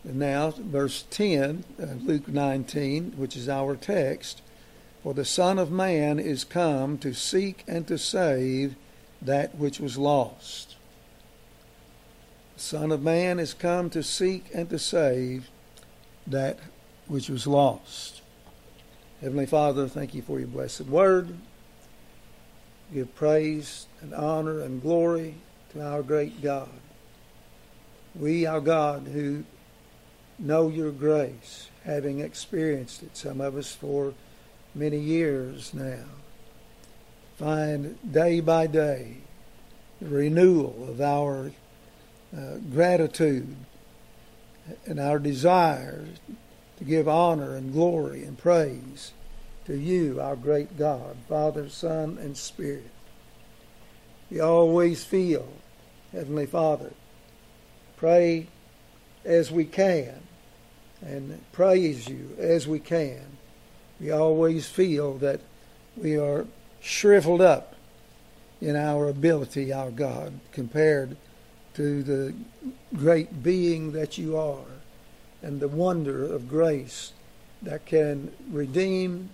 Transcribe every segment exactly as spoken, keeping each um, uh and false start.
And now, verse ten, uh, Luke nineteen, which is our text. For the Son of Man is come to seek and to save that which was lost. The Son of Man is come to seek and to save that which was lost. Heavenly Father, thank you for your blessed word. Give praise and honor and glory to our great God. We, our God, who know your grace, having experienced it, some of us for many years now, find day by day the renewal of our uh, gratitude and our desire to give honor and glory and praise to you, our great God, Father, Son, and Spirit. We always feel, Heavenly Father, pray as we can and praise you as we can. We always feel that we are shriveled up in our ability, our God, compared to the great being that you are and the wonder of grace that can redeem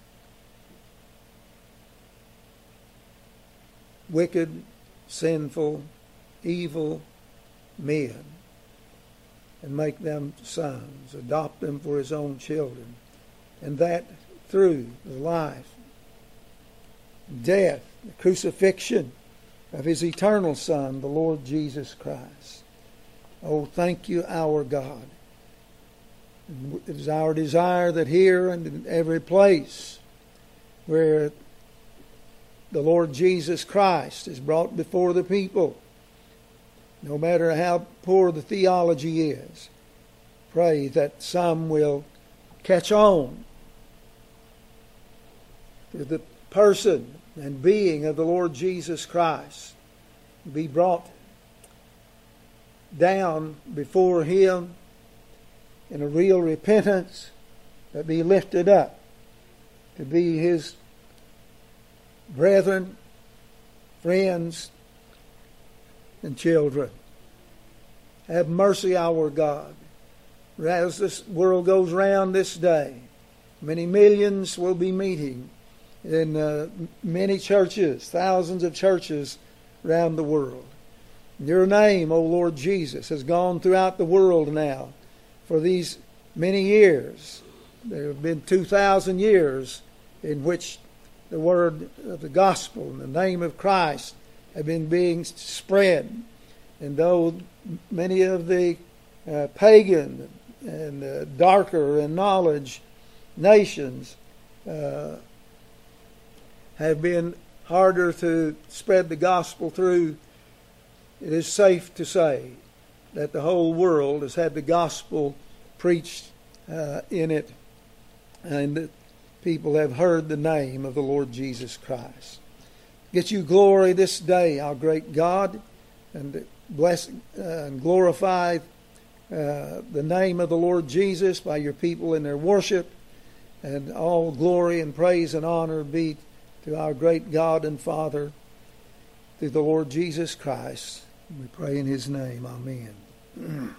wicked, sinful, evil men and make them sons, adopt them for his own children, and that through the life, death, the crucifixion of his eternal Son, the Lord Jesus Christ. Oh, thank you, our God. It is our desire that here and in every place where the Lord Jesus Christ is brought before the people, no matter how poor the theology is, pray that some will catch on to the person and being of the Lord Jesus Christ, be brought down before him in a real repentance, that be lifted up to be his brethren, friends, and children. Have mercy, our God. As this world goes round this day, many millions will be meeting in uh, many churches, thousands of churches around the world. Your name, O Lord Jesus, has gone throughout the world now for these many years. There have been two thousand years in which the word of the gospel and the name of Christ have been being spread. And though many of the uh, pagan and uh, darker in knowledge nations uh, have been harder to spread the gospel through, it is safe to say that the whole world has had the gospel preached uh, in it, and that people have heard the name of the Lord Jesus Christ. Get you glory this day, our great God, and bless uh, and glorify uh, the name of the Lord Jesus by your people in their worship, and all glory and praise and honor be to our great God and Father, through the Lord Jesus Christ. We pray in his name. Amen.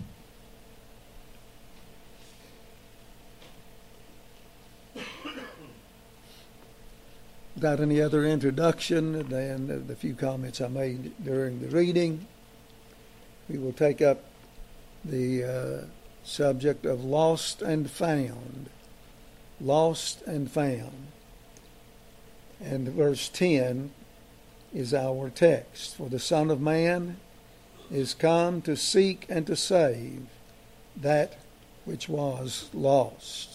Without any other introduction than the few comments I made during the reading, we will take up the uh, subject of lost and found. Lost and found. And verse ten is our text. For the Son of Man is come to seek and to save that which was lost.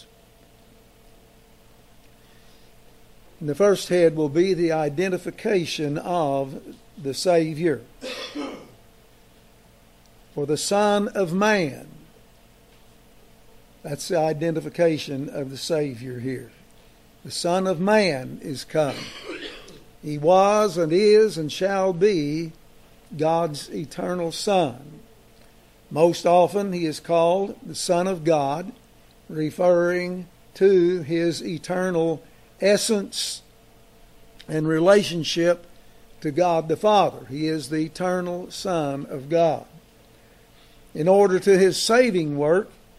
And the first head will be the identification of the Savior. For the Son of Man. That's the identification of the Savior here. The Son of Man is come. He was and is and shall be God's eternal Son. Most often he is called the Son of God, referring to his eternal essence and relationship to God the Father. He is the eternal Son of God. In order to his saving work,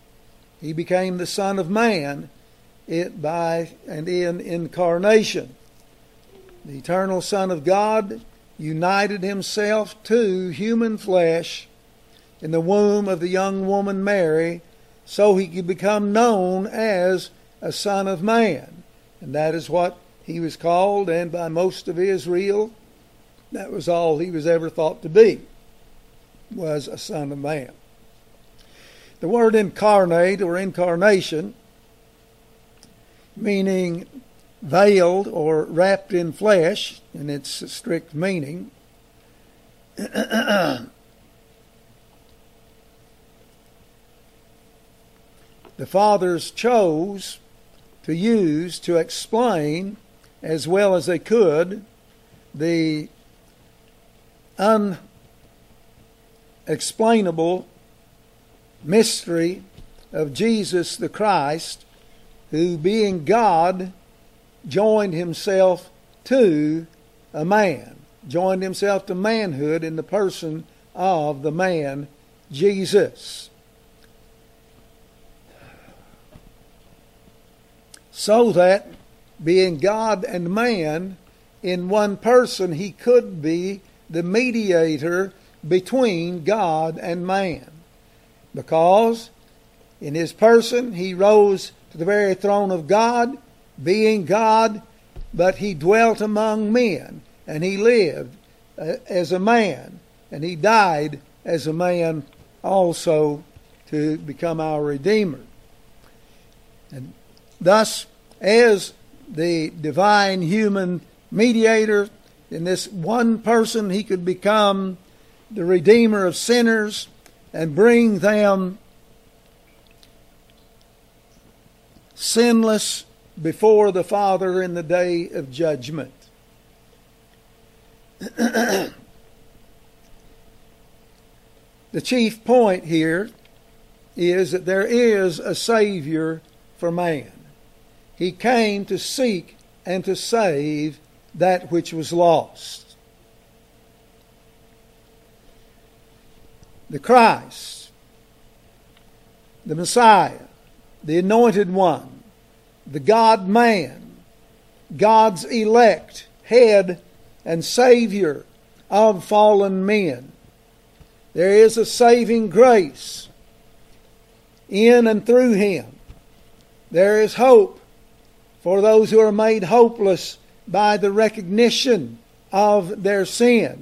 He became the Son of Man it by and in incarnation. The eternal Son of God united himself to human flesh in the womb of the young woman Mary, so he could become known as a Son of Man. And that is what he was called, and by most of Israel, that was all he was ever thought to be, was a Son of Man. The word incarnate or incarnation, meaning veiled or wrapped in flesh in its strict meaning, the fathers chose to use to explain as well as they could the unexplainable mystery of Jesus the Christ, who being God joined himself to a man, joined himself to manhood in the person of the man Jesus. So that being God and man in one person, he could be the mediator between God and man. Because in his person he rose to the very throne of God, being God, but he dwelt among men, and he lived as a man, and he died as a man also to become our Redeemer. And thus, as the divine human mediator, in this one person he could become the Redeemer of sinners and bring them sinless before the Father in the day of judgment. The chief point here is that there is a Savior for man. He came to seek and to save that which was lost. The Christ, the Messiah, the Anointed One, the God-man, God's elect, head and Savior of fallen men. There is a saving grace in and through him. There is hope for those who are made hopeless by the recognition of their sin.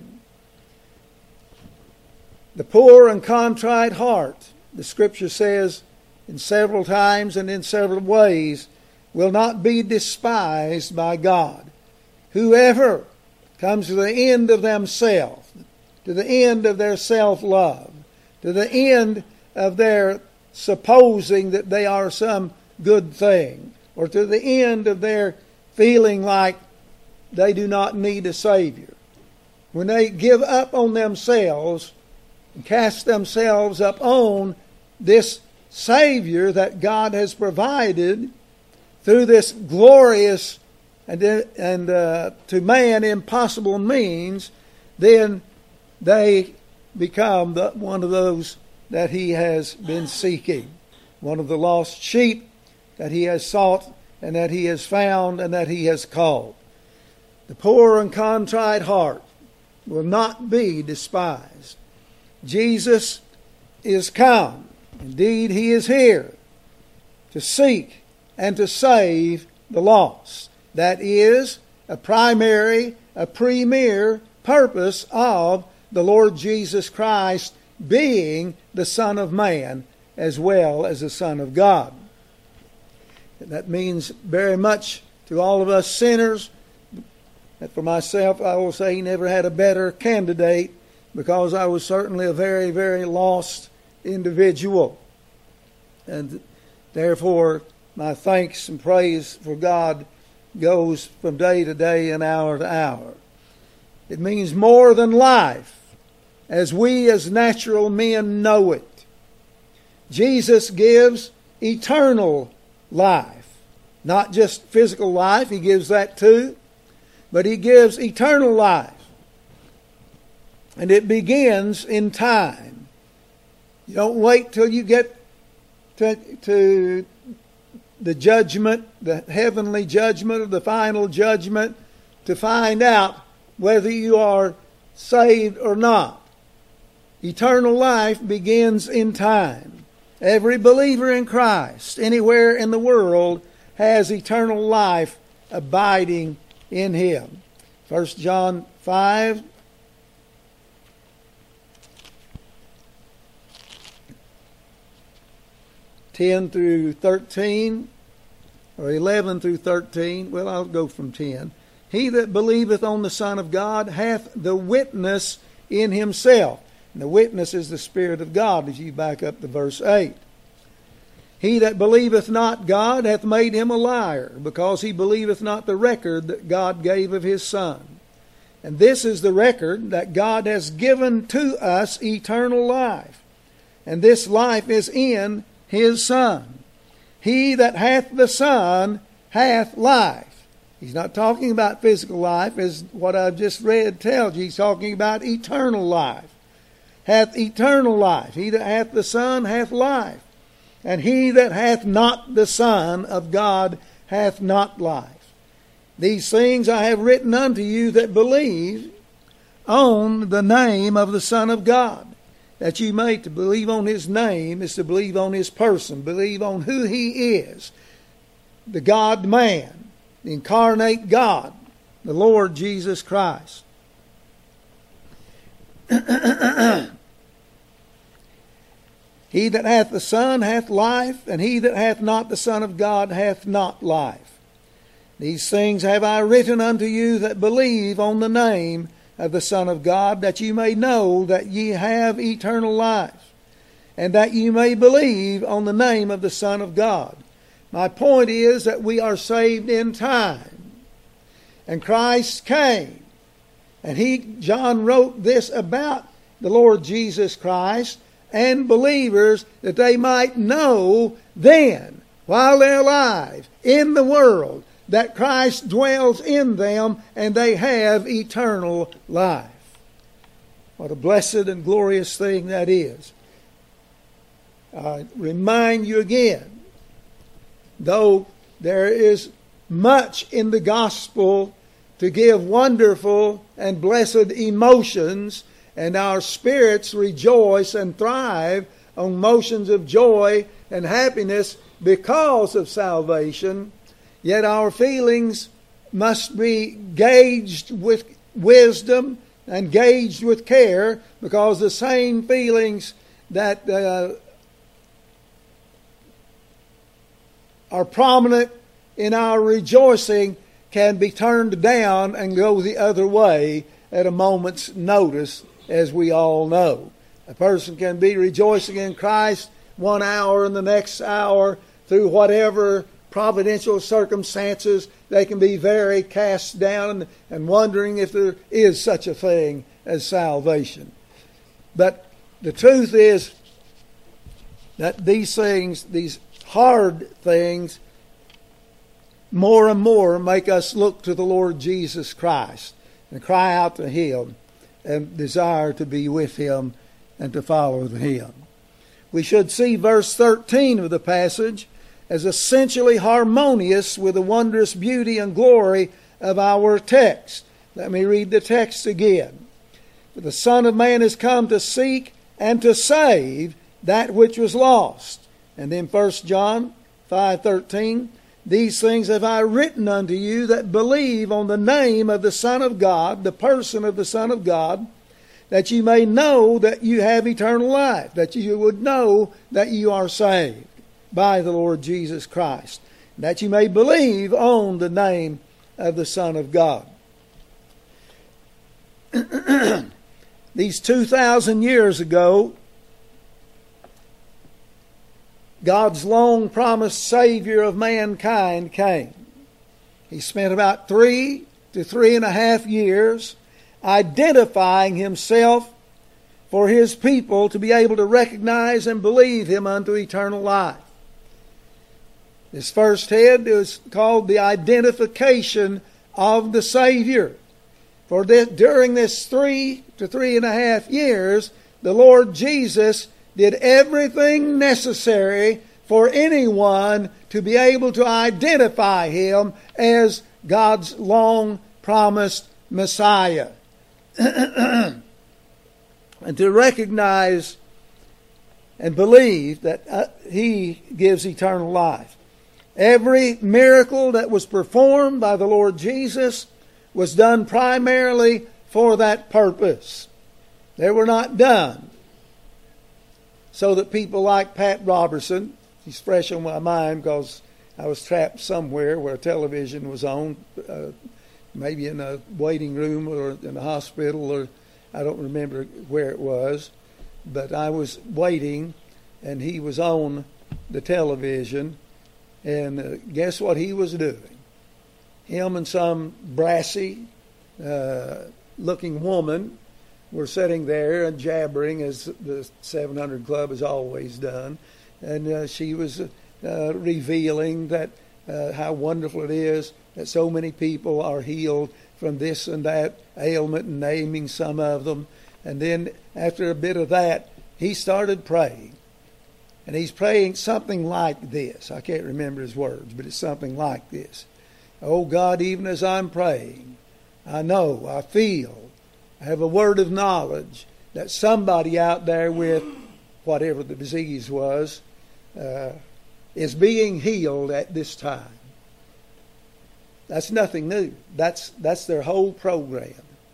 The poor and contrite heart, the Scripture says in several times and in several ways, will not be despised by God. Whoever comes to the end of themselves, to the end of their self-love, to the end of their supposing that they are some good thing, or to the end of their feeling like they do not need a Savior. When they give up on themselves and cast themselves up on this Savior that God has provided through this glorious and, and uh, to man impossible means, then they become the, one of those that he has been seeking, one of the lost sheep that he has sought and that he has found and that he has called. The poor and contrite heart will not be despised. Jesus is come. Indeed, he is here to seek and to save the lost. That is a primary, a premier purpose of the Lord Jesus Christ being the Son of Man as well as the Son of God. That means very much to all of us sinners. And for myself, I will say he never had a better candidate, because I was certainly a very, very lost individual. And therefore, my thanks and praise for God goes from day to day and hour to hour. It means more than life, as we as natural men know it. Jesus gives eternal life. Not just physical life, he gives that too, but he gives eternal life. And it begins in time. You don't wait till you get to, to the judgment, the heavenly judgment, or the final judgment, to find out whether you are saved or not. Eternal life begins in time. Every believer in Christ, anywhere in the world, has eternal life abiding in Him. First John five, ten through thirteen, or eleven through thirteen. Well, I'll go from ten. He that believeth on the Son of God hath the witness in himself. And the witness is the Spirit of God, as you back up to verse eight. He that believeth not God hath made him a liar, because he believeth not the record that God gave of his Son. And this is the record, that God has given to us eternal life. And this life is in his Son. He that hath the Son hath life. He's not talking about physical life, as what I've just read tells you. He's talking about eternal life. Hath eternal life. He that hath the Son hath life. And he that hath not the Son of God hath not life. These things I have written unto you that believe on the name of the Son of God. That you may, to believe on His name is to believe on His person, believe on who He is. The God-man, the incarnate God, the Lord Jesus Christ. He that hath the Son hath life, and he that hath not the Son of God hath not life. These things have I written unto you that believe on the name of the Son of God, that you may know that ye have eternal life, and that you may believe on the name of the Son of God. My point is that we are saved in time. And Christ came. And he, John wrote this about the Lord Jesus Christ and believers, that they might know then, while they're alive in the world, that Christ dwells in them and they have eternal life. What a blessed and glorious thing that is. I remind you again, though there is much in the gospel to give wonderful and blessed emotions, and our spirits rejoice and thrive on motions of joy and happiness because of salvation, yet our feelings must be gauged with wisdom and gauged with care, because the same feelings that uh, are prominent in our rejoicing can be turned down and go the other way at a moment's notice, as we all know. A person can be rejoicing in Christ one hour, and the next hour, through whatever providential circumstances, they can be very cast down and wondering if there is such a thing as salvation. But the truth is that these things, these hard things, more and more make us look to the Lord Jesus Christ and cry out to Him and desire to be with Him and to follow Him. We should see verse thirteen of the passage as essentially harmonious with the wondrous beauty and glory of our text. Let me read the text again. For the Son of Man is come to seek and to save that which was lost. And then First John five thirteen, these things have I written unto you that believe on the name of the Son of God, the person of the Son of God, that you may know that you have eternal life, that you would know that you are saved by the Lord Jesus Christ, that you may believe on the name of the Son of God. These two thousand years ago, God's long-promised Savior of mankind came. He spent about three to three and a half years identifying Himself for His people to be able to recognize and believe Him unto eternal life. This first head is called the identification of the Savior. For this, during this three to three and a half years, the Lord Jesus did everything necessary for anyone to be able to identify him as God's long-promised Messiah. And to recognize and believe that uh, he gives eternal life. Every miracle that was performed by the Lord Jesus was done primarily for that purpose. They were not done so that people like Pat Robertson, he's fresh on my mind because I was trapped somewhere where television was on, uh, maybe in a waiting room or in a hospital, or I don't remember where it was, but I was waiting and he was on the television, and uh, guess what he was doing? Him and some brassy uh, looking woman were sitting there and jabbering, as the seven hundred Club has always done, and uh, she was uh, revealing that uh, how wonderful it is that so many people are healed from this and that ailment, and naming some of them. And then after a bit of that, he started praying. And he's praying something like this. I can't remember his words, but it's something like this. Oh God, even as I'm praying, I know, I feel, I have a word of knowledge that somebody out there with whatever the disease was uh, is being healed at this time. That's nothing new. That's that's their whole program.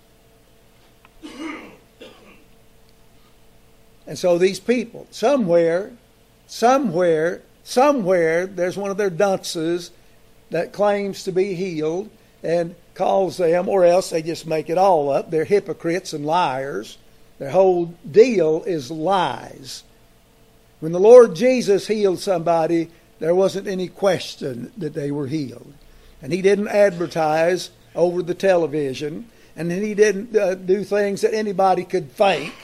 And so these people, somewhere, somewhere, somewhere, there's one of their dunces that claims to be healed and calls them, or else they just make it all up. They're hypocrites and liars. Their whole deal is lies. When the Lord Jesus healed somebody, there wasn't any question that they were healed. And he didn't advertise over the television, and then he didn't uh, do things that anybody could fake.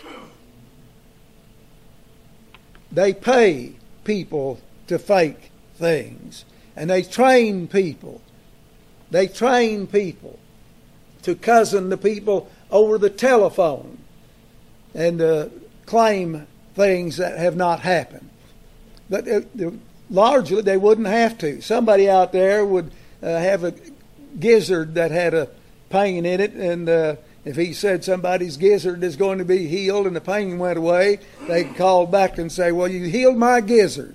They pay people to fake things. And they train people. They train people to cousin the people over the telephone and uh, claim things that have not happened. But uh, largely they wouldn't have to. Somebody out there would uh, have a gizzard that had a pain in it, and uh, if he said somebody's gizzard is going to be healed and the pain went away, they could call back and say, well, you healed my gizzard.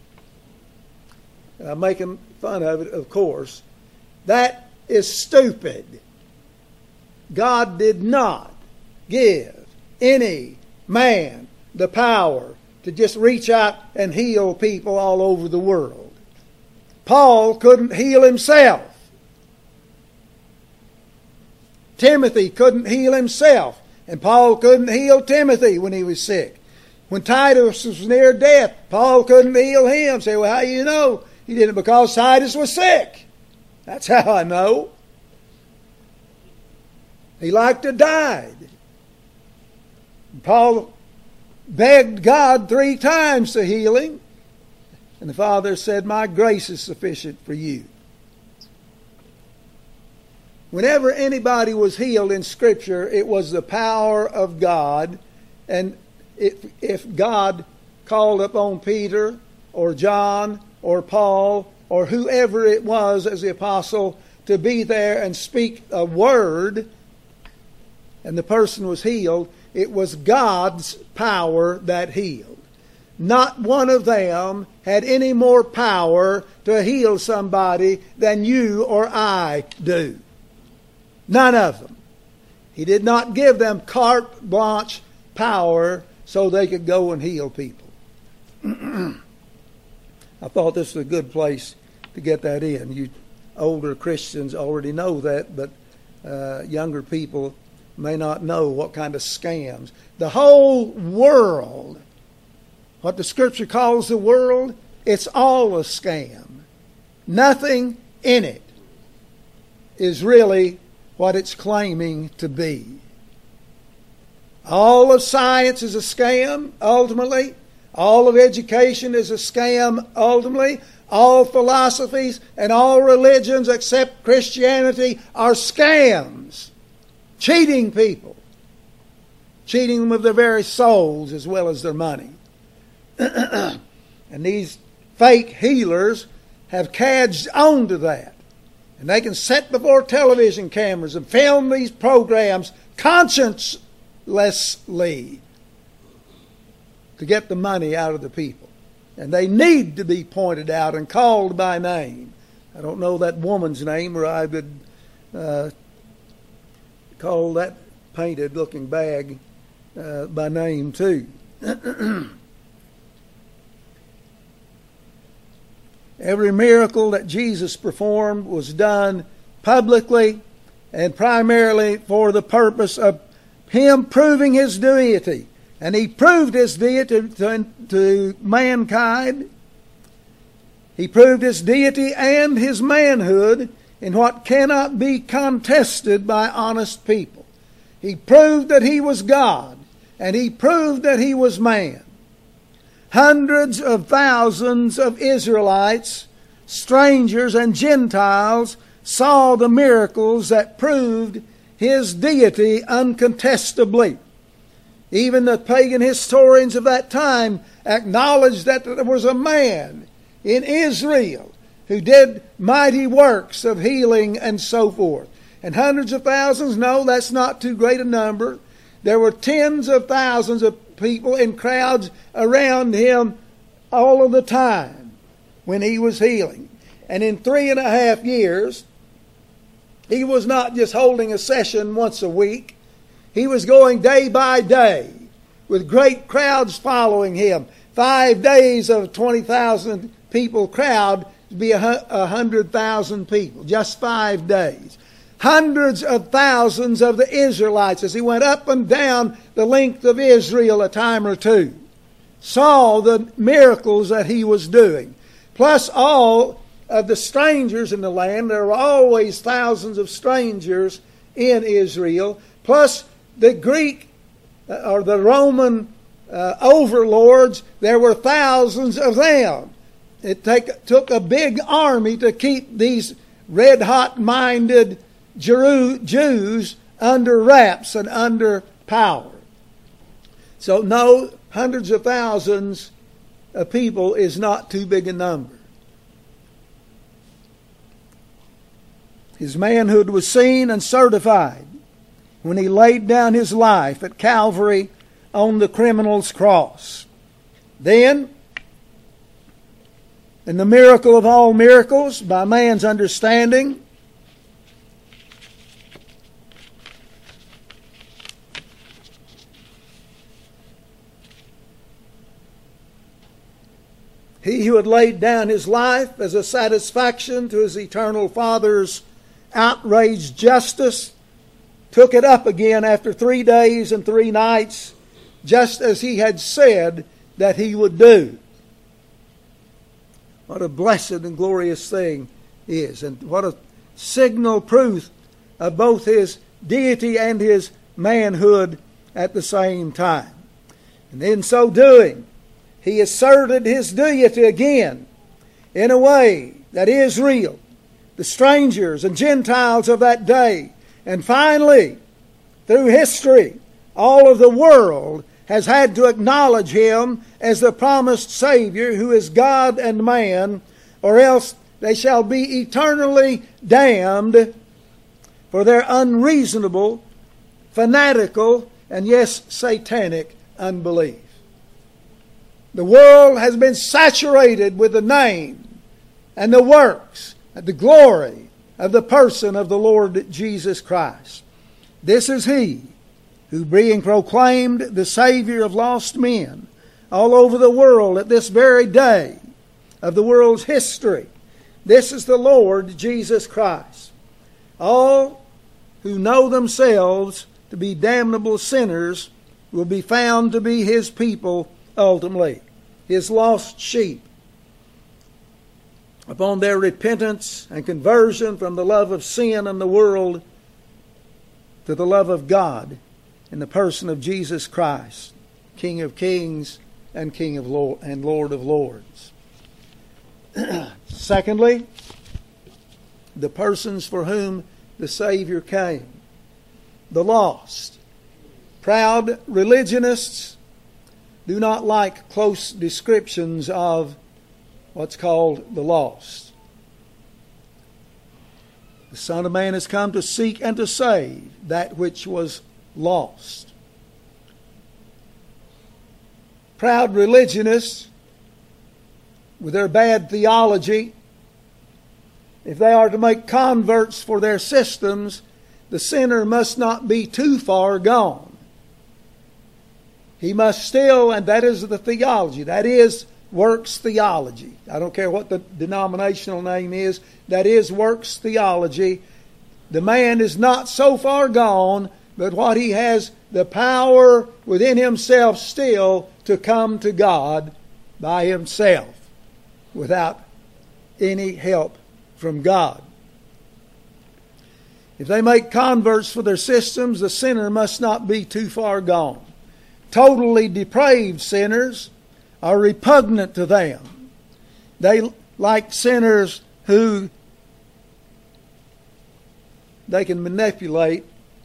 I'm making fun of it, of course. That is stupid. God did not give any man the power to just reach out and heal people all over the world. Paul couldn't heal himself. Timothy couldn't heal himself. And Paul couldn't heal Timothy when he was sick. When Titus was near death, Paul couldn't heal him. Say, well, how do you know? He did it because Titus was sick. That's how I know. He liked to die. Paul begged God three times to heal him. And the Father said, my grace is sufficient for you. Whenever anybody was healed in Scripture, it was the power of God. And if, if God called upon Peter or John or Paul or whoever it was as the apostle to be there and speak a word, and the person was healed, it was God's power that healed. Not one of them had any more power to heal somebody than you or I do. None of them. He did not give them carte blanche power so they could go and heal people. I thought this was a good place to get that in. You older Christians already know that, but uh, younger people may not know what kind of scams. The whole world, what the Scripture calls the world, it's all a scam. Nothing in it is really what it's claiming to be. All of science is a scam, ultimately. All of education is a scam, ultimately. All philosophies and all religions except Christianity are scams. Cheating people. Cheating them of their very souls as well as their money. And these fake healers have cadged on to that. And they can sit before television cameras and film these programs consciencelessly to get the money out of the people. And they need to be pointed out and called by name. I don't know that woman's name, or I would uh, call that painted-looking bag uh, by name too. Every miracle that Jesus performed was done publicly and primarily for the purpose of Him proving His deity. And He proved His deity to, to mankind. He proved His deity and His manhood in what cannot be contested by honest people. He proved that He was God, and He proved that He was man. Hundreds of thousands of Israelites, strangers and Gentiles saw the miracles that proved His deity uncontestably. Even the pagan historians of that time acknowledged that there was a man in Israel who did mighty works of healing and so forth. And hundreds of thousands, no, that's not too great a number. There were tens of thousands of people in crowds around Him all of the time when He was healing. And in three and a half years, He was not just holding a session once a week. He was going day by day with great crowds following Him. Five days of twenty thousand people crowd would be a hundred thousand people. Just five days. Hundreds of thousands of the Israelites, as He went up and down the length of Israel a time or two, saw the miracles that He was doing. Plus all of the strangers in the land. There were always thousands of strangers in Israel. Plus the Greek uh, or the Roman uh, overlords, there were thousands of them. It take, took a big army to keep these red-hot-minded Jews under wraps and under power. So no, hundreds of thousands of people is not too big a number. His manhood was seen and certified when He laid down His life at Calvary on the criminal's cross. Then, in the miracle of all miracles, by man's understanding, He who had laid down His life as a satisfaction to His eternal Father's outraged justice took it up again after three days and three nights, just as He had said that He would do. What a blessed and glorious thing is, and what a signal proof of both His deity and His manhood at the same time. And in so doing, He asserted His deity again in a way that Israel, the strangers and Gentiles of that day, and finally, through history, all of the world has had to acknowledge Him as the promised Savior who is God and man, or else they shall be eternally damned for their unreasonable, fanatical, and yes, satanic unbelief. The world has been saturated with the name and the works and the glory of the person of the Lord Jesus Christ. This is He who, being proclaimed the Savior of lost men all over the world at this very day of the world's history, this is the Lord Jesus Christ. All who know themselves to be damnable sinners will be found to be His people ultimately, His lost sheep. Upon their repentance and conversion from the love of sin and the world to the love of God in the person of Jesus Christ, King of kings and King of Lord and Lord of lords. Secondly, the persons for whom the Savior came. The lost. Proud religionists do not like close descriptions of what's called the lost. The Son of Man has come to seek and to save that which was lost. Proud religionists, with their bad theology, if they are to make converts for their systems, the sinner must not be too far gone. He must still, and that is the theology, that is works theology. I don't care what the denominational name is, that is works theology. The man is not so far gone, but what he has the power within himself still to come to God by himself without any help from God. If they make converts for their systems, the sinner must not be too far gone. Totally depraved sinners are repugnant to them. They like sinners who they can manipulate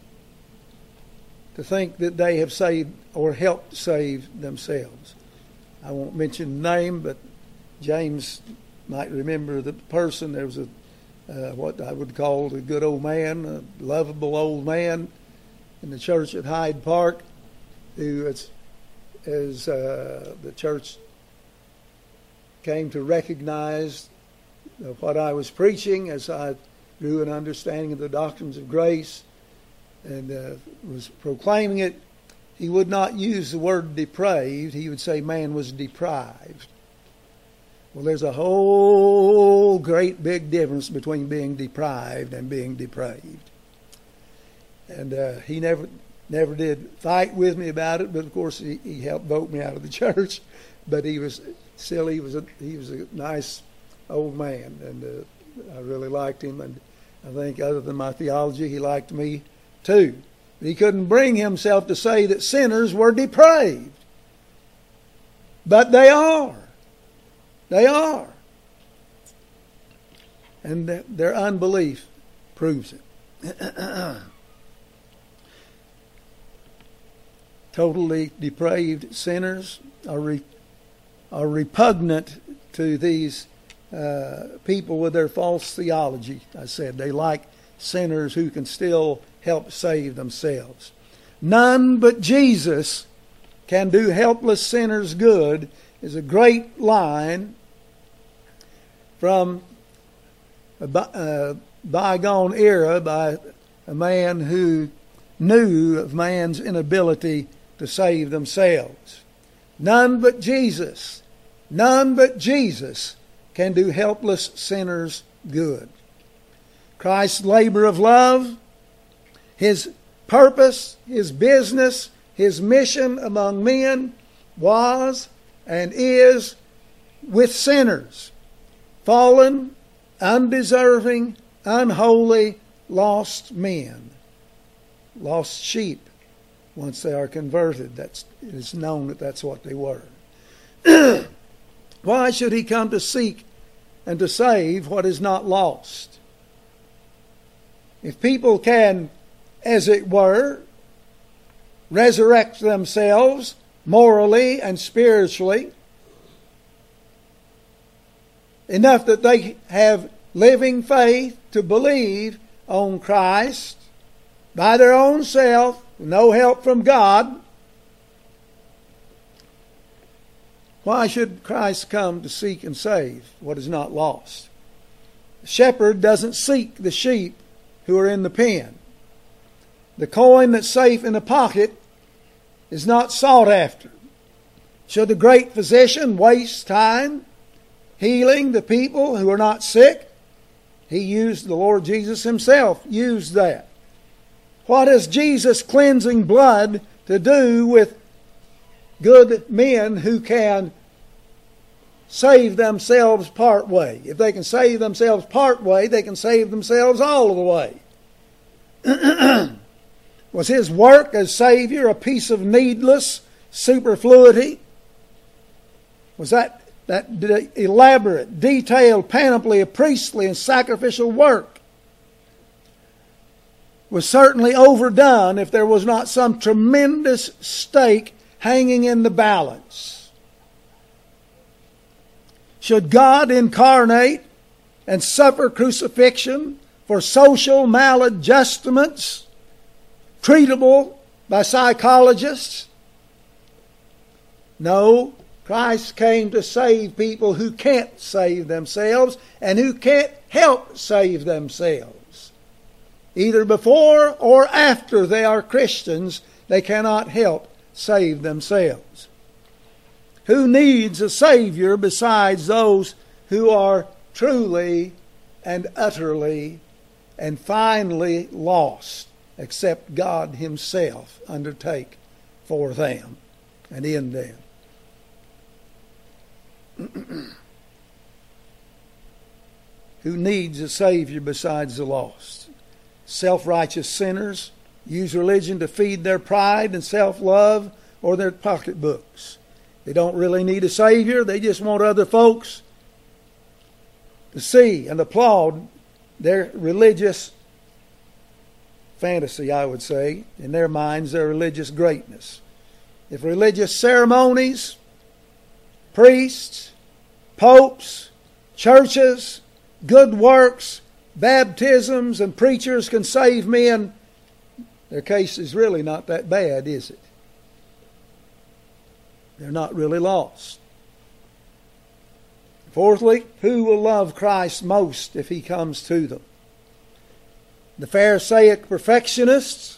to think that they have saved or helped save themselves. I won't mention the name, but James might remember the person. There was a uh, what I would call a good old man, a lovable old man in the church at Hyde Park, who as, as uh, the church came to recognize what I was preaching as I grew an understanding of the doctrines of grace and uh, was proclaiming it, he would not use the word depraved. He would say man was deprived. Well, there's a whole great big difference between being deprived and being depraved. And uh, he never never did fight with me about it, but of course he, he helped vote me out of the church. But he was still he was a he was a nice old man, and uh, I really liked him. And I think other than my theology, he liked me too. But he couldn't bring himself to say that sinners were depraved. But they are. They are. And th- their unbelief proves it. Totally depraved sinners are re- are repugnant to these uh, people with their false theology. I said they like sinners who can still help save themselves. None but Jesus can do helpless sinners good is a great line from a by, uh, bygone era by a man who knew of man's inability to save themselves. None but Jesus, none but Jesus can do helpless sinners good. Christ's labor of love, His purpose, His business, His mission among men was and is with sinners, fallen, undeserving, unholy, lost men, lost sheep. Once they are converted, that's, it is known that that's what they were. Why should He come to seek and to save what is not lost? If people can, as it were, resurrect themselves morally and spiritually, enough that they have living faith to believe on Christ by their own self, no help from God, why should Christ come to seek and save what is not lost? The shepherd doesn't seek the sheep who are in the pen. The coin that's safe in the pocket is not sought after. Should the great physician waste time healing the people who are not sick? He used, the Lord Jesus Himself used that. What has Jesus' cleansing blood to do with good men who can save themselves part way? If they can save themselves part way, they can save themselves all of the way. Was His work as Savior a piece of needless superfluity? Was that, that de- elaborate, detailed panoply of priestly and sacrificial work was certainly overdone if there was not some tremendous stake hanging in the balance? Should God incarnate and suffer crucifixion for social maladjustments treatable by psychologists? No, Christ came to save people who can't save themselves and who can't help save themselves. Either before or after they are Christians, they cannot help save themselves. Who needs a Savior besides those who are truly and utterly and finally lost, except God Himself undertake for them and in them? Who needs a Savior besides the lost? Self-righteous sinners use religion to feed their pride and self-love or their pocketbooks. They don't really need a Savior. They just want other folks to see and applaud their religious fantasy, I would say, in their minds, their religious greatness. If religious ceremonies, priests, popes, churches, good works, baptisms, and preachers can save men, their case is really not that bad, is it? They're not really lost. Fourthly, who will love Christ most if He comes to them? The Pharisaic perfectionists.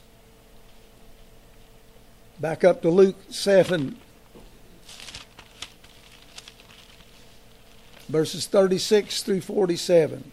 Back up to Luke seven, verses thirty-six through forty-seven.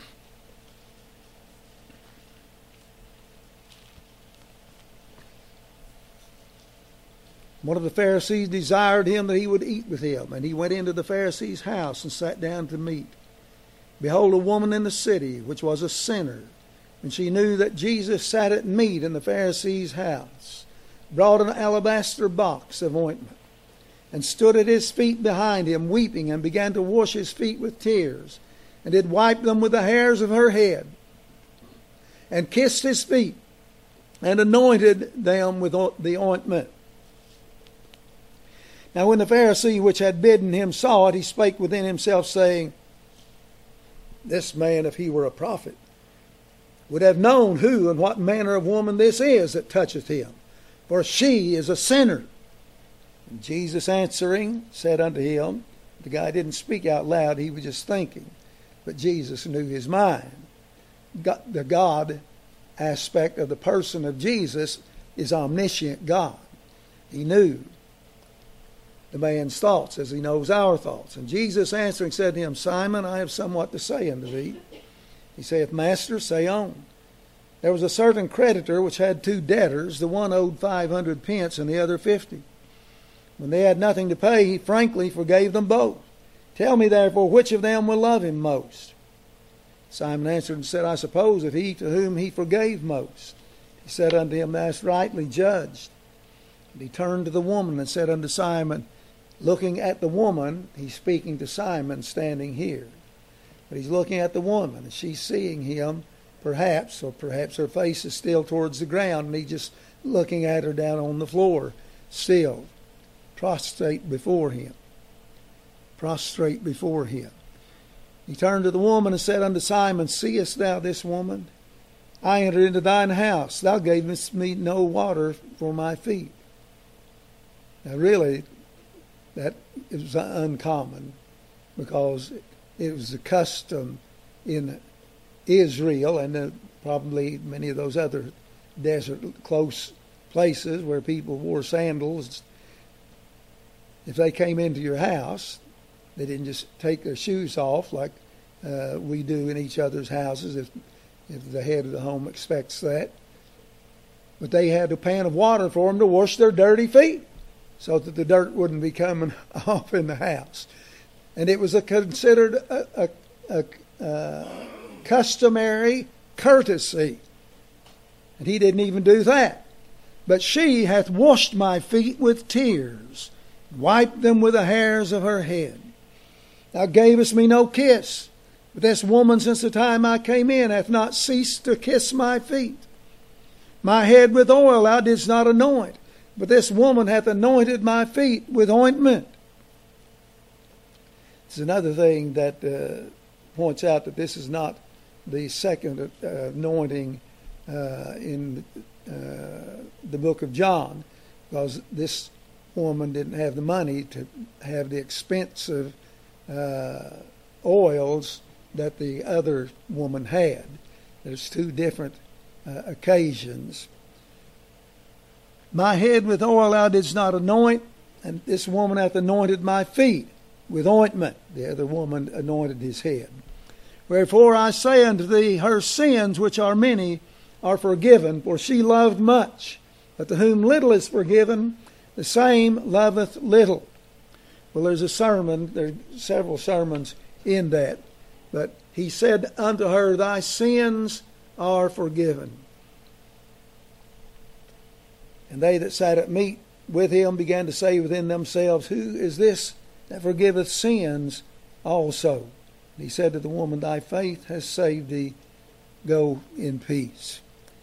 One of the Pharisees desired him that he would eat with him, and he went into the Pharisee's house and sat down to meat. Behold, a woman in the city, which was a sinner, when she knew that Jesus sat at meat in the Pharisee's house, brought an alabaster box of ointment, and stood at his feet behind him, weeping, and began to wash his feet with tears, and did wipe them with the hairs of her head, and kissed his feet, and anointed them with the ointment. Now when the Pharisee which had bidden him saw it, he spake within himself, saying, This man, if he were a prophet, would have known who and what manner of woman this is that toucheth him, for she is a sinner. And Jesus answering said unto him, the guy didn't speak out loud, he was just thinking, but Jesus knew his mind. God, the God aspect of the person of Jesus is omniscient God. He knew the man's thoughts as He knows our thoughts. And Jesus answering said to him, Simon, I have somewhat to say unto thee. He saith, Master, say on. There was a certain creditor which had two debtors. The one owed five hundred pence and the other fifty. When they had nothing to pay, he frankly forgave them both. Tell me therefore, which of them will love him most? Simon answered and said, I suppose of he to whom he forgave most. He said unto him, Thou hast rightly judged. And he turned to the woman and said unto Simon, looking at the woman, he's speaking to Simon standing here. But he's looking at the woman, and she's seeing him, perhaps, or perhaps her face is still towards the ground, and he's just looking at her down on the floor, still, prostrate before him. Prostrate before him. He turned to the woman and said unto Simon, Seest thou this woman? I entered into thine house. Thou gavest me no water for my feet. Now really, that is uncommon, because it was the custom in Israel and uh, probably many of those other desert close places where people wore sandals. If they came into your house, they didn't just take their shoes off like uh, we do in each other's houses if, if the head of the home expects that. But they had a pan of water for them to wash their dirty feet, so that the dirt wouldn't be coming off in the house. And it was a considered a, a, a, a customary courtesy. And he didn't even do that. But she hath washed my feet with tears, wiped them with the hairs of her head. Thou gavest me no kiss, but this woman since the time I came in hath not ceased to kiss my feet. My head with oil thou didst not anoint, but this woman hath anointed my feet with ointment. It's another thing that uh, points out that this is not the second uh, anointing uh, in uh, the book of John, because this woman didn't have the money to have the expensive uh, oils that the other woman had. There's two different uh, occasions. My head with oil thou didst not anoint, and this woman hath anointed my feet with ointment. The other woman anointed his head. Wherefore I say unto thee, her sins, which are many, are forgiven, for she loved much. But to whom little is forgiven, the same loveth little. Well, there's a sermon, there are several sermons in that. But he said unto her, thy sins are forgiven. And they that sat at meat with him began to say within themselves, who is this that forgiveth sins also? And he said to the woman, thy faith has saved thee. Go in peace.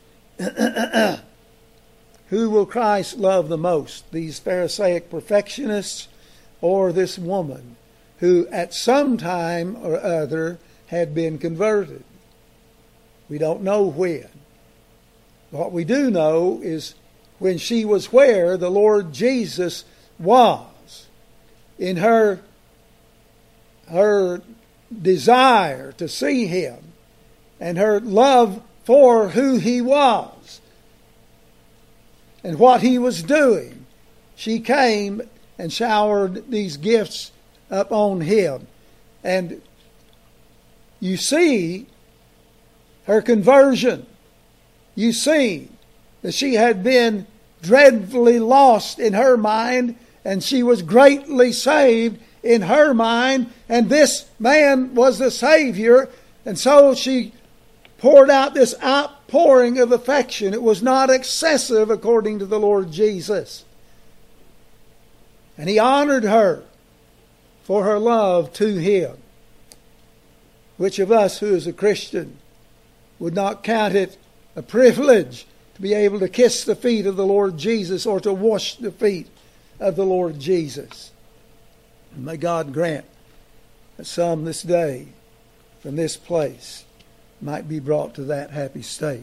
Who will Christ love the most? These Pharisaic perfectionists or this woman who at some time or other had been converted? We don't know when. What we do know is when she was where the Lord Jesus was, in her, her desire to see him and her love for who he was and what he was doing, she came and showered these gifts upon him. And you see her conversion. You see that she had been dreadfully lost in her mind, and she was greatly saved in her mind, and this man was the Savior, and so she poured out this outpouring of affection. It was not excessive according to the Lord Jesus. And he honored her for her love to him. Which of us who is a Christian would not count it a privilege to be able to kiss the feet of the Lord Jesus or to wash the feet of the Lord Jesus? And may God grant that some this day from this place might be brought to that happy state.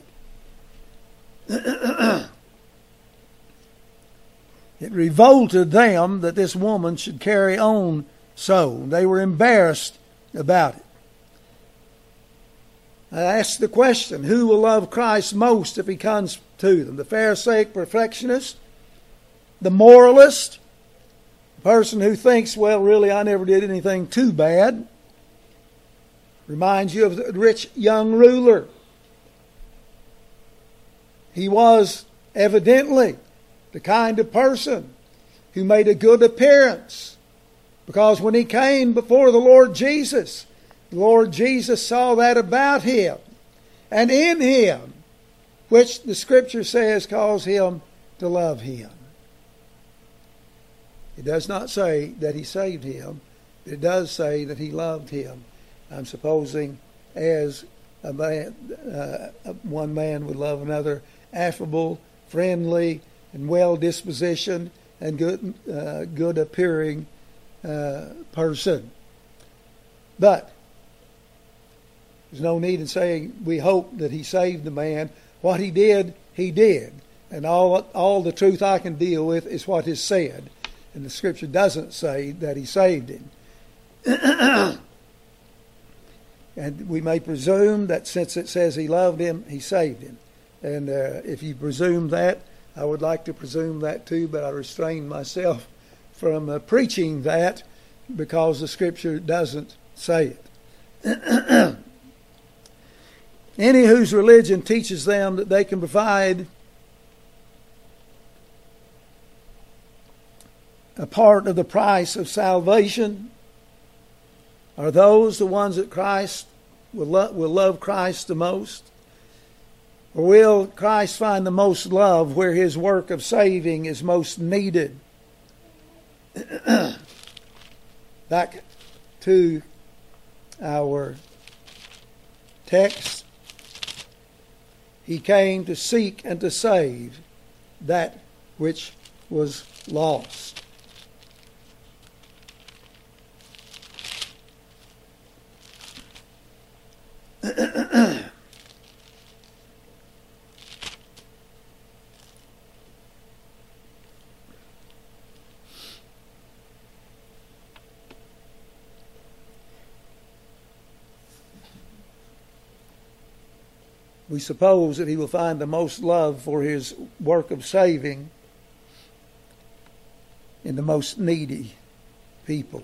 It revolted them that this woman should carry on so. They were embarrassed about it. I asked the question, who will love Christ most if he comes to them? The Pharisaic perfectionist? The moralist? The person who thinks, well, really, I never did anything too bad. Reminds you of the rich young ruler. He was evidently the kind of person who made a good appearance, because when he came before the Lord Jesus, the Lord Jesus saw that about him and in him, which the Scripture says caused him to love him. It does not say that he saved him. It does say that he loved him. I'm supposing as a man, uh, one man would love another, affable, friendly, and well-dispositioned, and good, uh, good appearing uh, person. But there's no need in saying we hope that he saved the man. What he did, he did. And all, all the truth I can deal with is what is said. And the Scripture doesn't say that he saved him. And we may presume that since it says he loved him, he saved him. And uh, if you presume that, I would like to presume that too, but I restrain myself from uh, preaching that because the Scripture doesn't say it. Any whose religion teaches them that they can provide a part of the price of salvation, are those the ones that Christ will, lo- will love Christ the most? Or will Christ find the most love where his work of saving is most needed? Back to our text. He came to seek and to save that which was lost. We suppose that he will find the most love for his work of saving in the most needy people,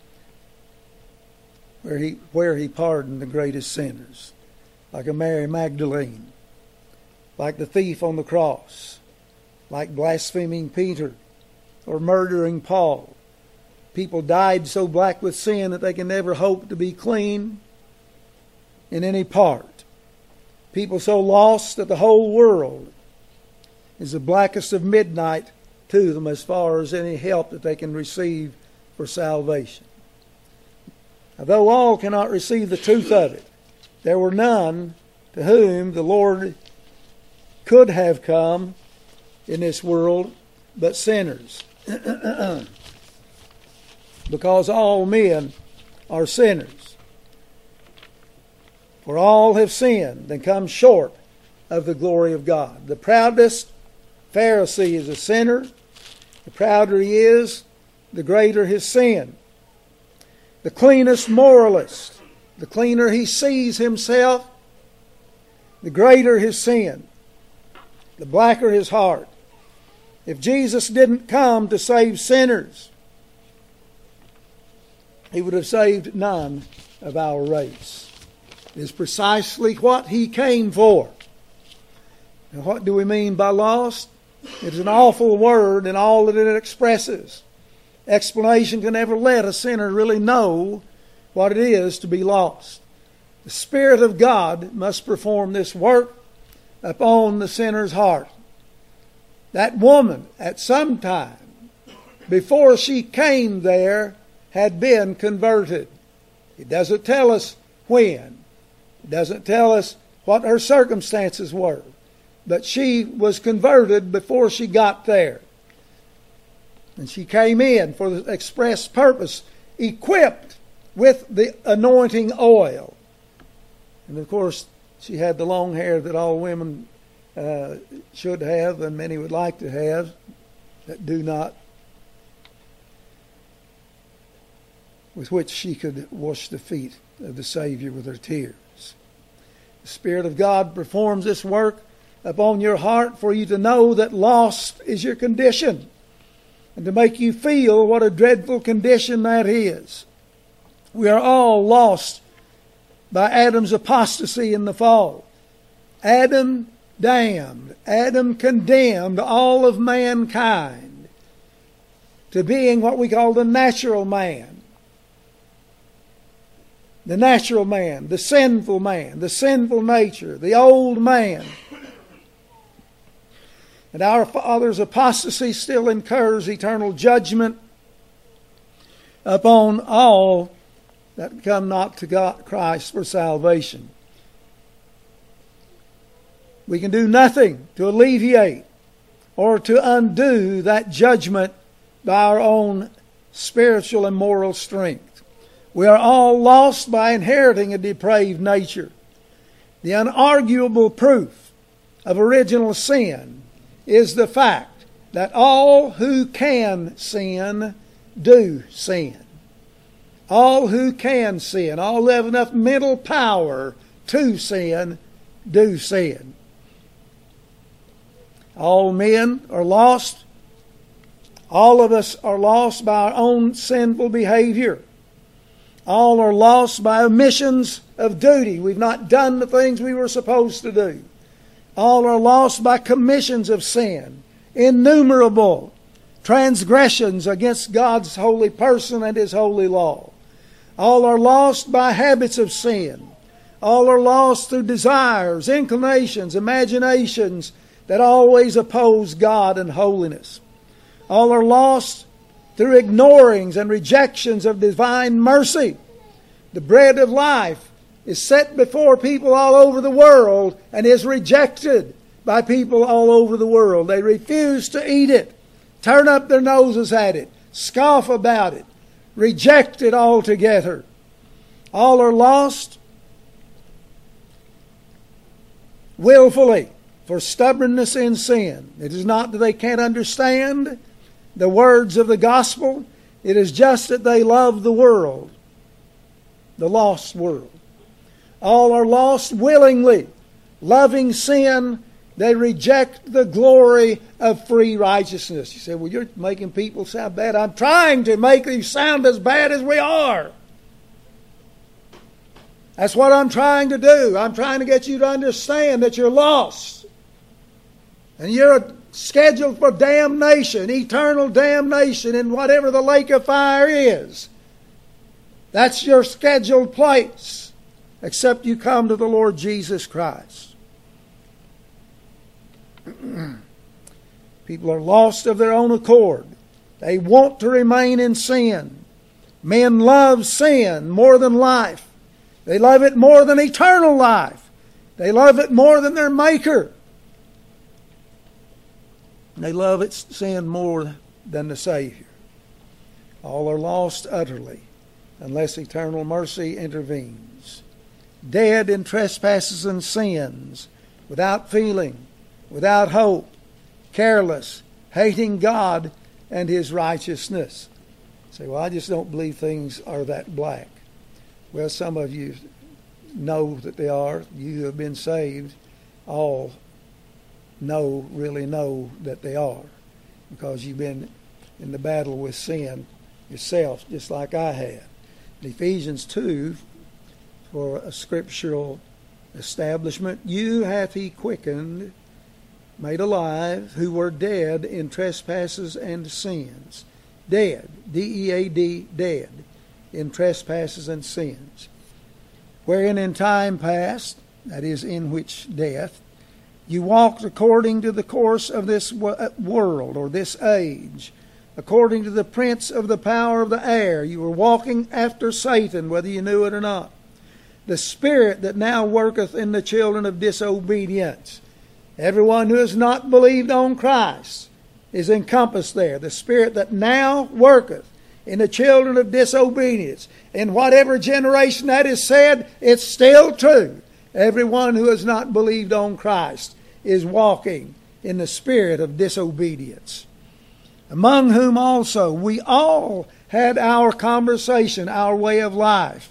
where he where he pardoned the greatest sinners, like a Mary Magdalene, like the thief on the cross, like blaspheming Peter or murdering Paul. People died so black with sin that they can never hope to be clean in any part. People so lost that the whole world is the blackest of midnight to them as far as any help that they can receive for salvation. Now, though all cannot receive the truth of it, there were none to whom the Lord could have come in this world but sinners. Because all men are sinners. For all have sinned and come short of the glory of God. The proudest Pharisee is a sinner. The prouder he is, the greater his sin. The cleanest moralist, the cleaner he sees himself, the greater his sin, the blacker his heart. If Jesus didn't come to save sinners, he would have saved none of our race. It is precisely what he came for. And what do we mean by lost? It is an awful word in all that it expresses. Explanation can never let a sinner really know what it is to be lost. The Spirit of God must perform this work upon the sinner's heart. That woman, at some time, before she came there, had been converted. It doesn't tell us when. It doesn't tell us what her circumstances were. But she was converted before she got there. And she came in for the express purpose, equipped with the anointing oil. And of course, she had the long hair that all women uh, should have and many would like to have that do not, with which she could wash the feet of the Savior with her tears. The Spirit of God performs this work upon your heart for you to know that lost is your condition and to make you feel what a dreadful condition that is. We are all lost by Adam's apostasy in the fall. Adam damned, Adam condemned all of mankind to being what we call the natural man. The natural man, the sinful man, the sinful nature, the old man. And our father's apostasy still incurs eternal judgment upon all that come not to God, Christ for salvation. We can do nothing to alleviate or to undo that judgment by our own spiritual and moral strength. We are all lost by inheriting a depraved nature. The unarguable proof of original sin is the fact that all who can sin do sin. All who can sin, all who have enough mental power to sin, do sin. All men are lost. All of us are lost by our own sinful behavior. All are lost by omissions of duty. We've not done the things we were supposed to do. All are lost by commissions of sin. Innumerable transgressions against God's holy person and His holy law. All are lost by habits of sin. All are lost through desires, inclinations, imaginations that always oppose God and holiness. All are lost through ignorings and rejections of divine mercy. The bread of life is set before people all over the world and is rejected by people all over the world. They refuse to eat it, turn up their noses at it, scoff about it, reject it altogether. All are lost willfully for stubbornness in sin. It is not that they can't understand the words of the gospel. It is just that they love the world, the lost world. All are lost willingly, loving sin. They reject the glory of free righteousness. You say, well, you're making people sound bad. I'm trying to make them sound as bad as we are. That's what I'm trying to do. I'm trying to get you to understand that you're lost. And you're scheduled for damnation, eternal damnation in whatever the lake of fire is. That's your scheduled place, except you come to the Lord Jesus Christ. People are lost of their own accord. They want to remain in sin. Men love sin more than life. They love it more than eternal life. They love it more than their Maker. They love its sin more than the Savior. All are lost utterly unless eternal mercy intervenes. Dead in trespasses and sins, without feeling, without hope, careless, hating God and His righteousness. You say, well, I just don't believe things are that black. Well, some of you know that they are. You who have been saved all know, really know that they are, because you've been in the battle with sin yourself, just like I have. In Ephesians two, for a scriptural establishment, you hath He quickened, made alive, who were dead in trespasses and sins. Dead, D E A D, dead, in trespasses and sins. Wherein in time past, that is, in which death, you walked according to the course of this world, or this age, according to the prince of the power of the air. You were walking after Satan, whether you knew it or not. The spirit that now worketh in the children of disobedience. Everyone who has not believed on Christ is encompassed there. The spirit that now worketh in the children of disobedience. In whatever generation that is said, it's still true. Everyone who has not believed on Christ is walking in the spirit of disobedience. Among whom also we all had our conversation, our way of life.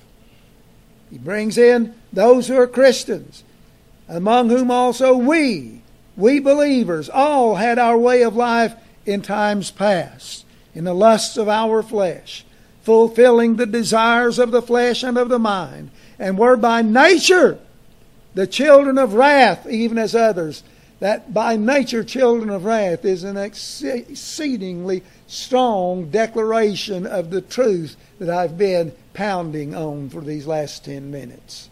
He brings in those who are Christians. Among whom also we, we believers, all had our way of life in times past, in the lusts of our flesh, fulfilling the desires of the flesh and of the mind, and were by nature the children of wrath, even as others. That by nature children of wrath is an exceedingly strong declaration of the truth that I've been pounding on for these last ten minutes.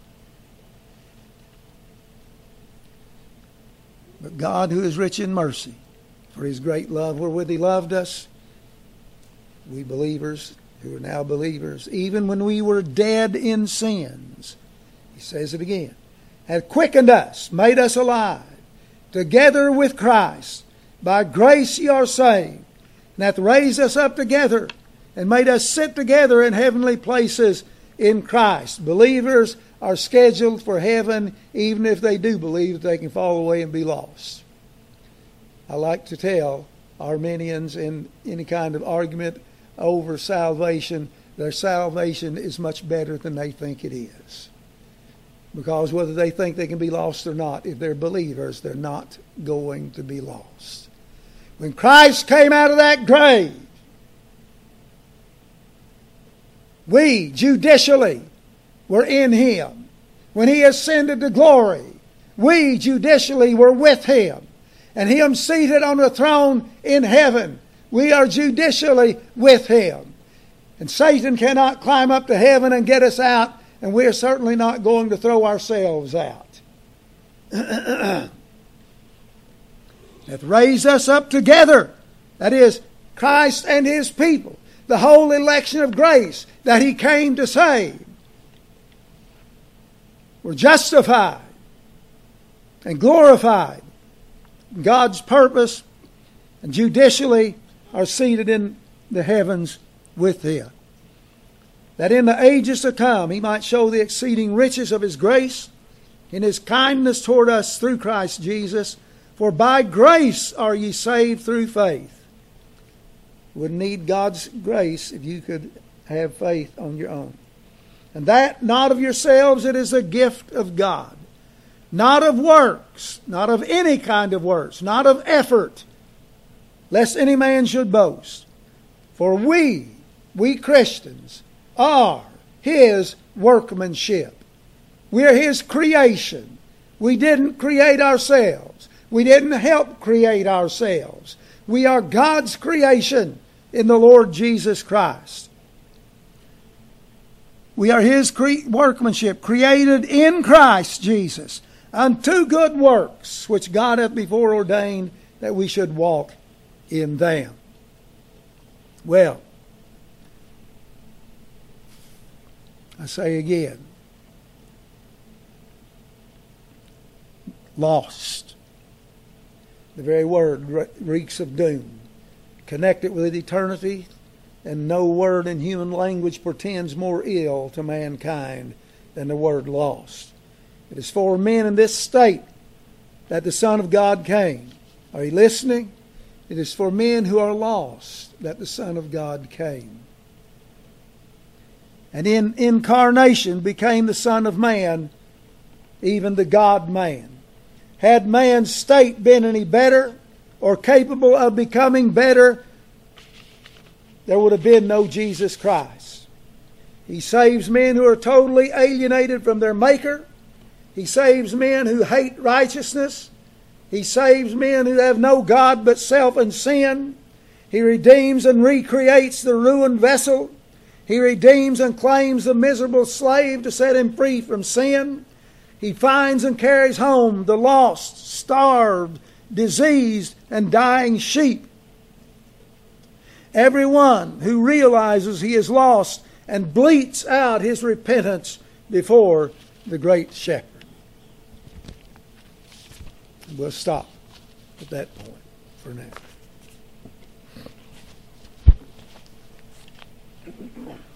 But God, who is rich in mercy, for His great love wherewith He loved us, we believers who are now believers, even when we were dead in sins, He says it again, hath quickened us, made us alive, together with Christ. By grace ye are saved, and hath raised us up together, and made us sit together in heavenly places in Christ. Believers are scheduled for heaven, even if they do believe that they can fall away and be lost. I like to tell Arminians in any kind of argument over salvation, their salvation is much better than they think it is. Because whether they think they can be lost or not, if they're believers, they're not going to be lost. When Christ came out of that grave, we judicially were in Him. When He ascended to glory, we judicially were with Him. And Him seated on the throne in heaven, we are judicially with Him. And Satan cannot climb up to heaven and get us out, and we are certainly not going to throw ourselves out. Hath raised us up together. That is, Christ and His people. The whole election of grace that He came to save. We're justified and glorified. God's purpose, and judicially are seated in the heavens with Him. That in the ages to come He might show the exceeding riches of His grace in His kindness toward us through Christ Jesus. For by grace are ye saved through faith. You wouldn't need God's grace if you could have faith on your own. And that not of yourselves, it is a gift of God. Not of works, not of any kind of works, not of effort, lest any man should boast. For we, we Christians, are His workmanship. We are His creation. We didn't create ourselves. We didn't help create ourselves. We are God's creation in the Lord Jesus Christ. We are His cre- workmanship, created in Christ Jesus, unto good works, which God hath before ordained that we should walk in them. Well, I say again, lost. The very word reeks of doom. Connect it with eternity, and no word in human language portends more ill to mankind than the word lost. It is for men in this state that the Son of God came. Are you listening? It is for men who are lost that the Son of God came. And in incarnation became the Son of Man, even the God-man. Had man's state been any better or capable of becoming better, there would have been no Jesus Christ. He saves men who are totally alienated from their Maker. He saves men who hate righteousness. He saves men who have no God but self and sin. He redeems and recreates the ruined vessel. He redeems and claims the miserable slave to set him free from sin. He finds and carries home the lost, starved, diseased, and dying sheep. Everyone who realizes he is lost and bleats out his repentance before the great shepherd. We'll stop at that point for now.